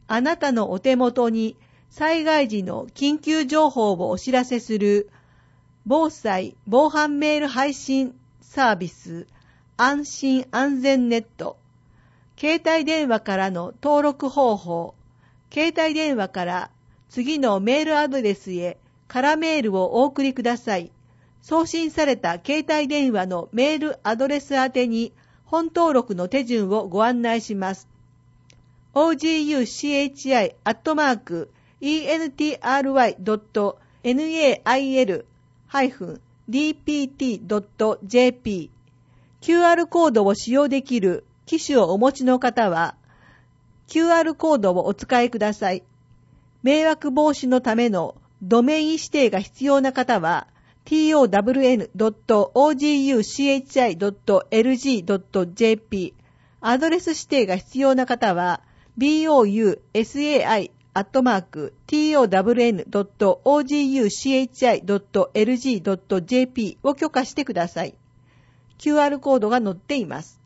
あなたのお手元に災害時の緊急情報をお知らせする防災・防犯メール配信サービス安心安全ネット、携帯電話からの登録方法、携帯電話から次のメールアドレスへ空メールをお送りください。送信された携帯電話のメールアドレス宛てに本登録の手順をご案内します。oguchi@entr.nail-dpt.jp QR コードを使用できる機種をお持ちの方は QR コードをお使いください。迷惑防止のためのドメイン指定が必要な方はtown.oguchi.lg.jp アドレス指定が必要な方は bousai@town.oguchi.lg.jp を許可してください。QR コードが載っています。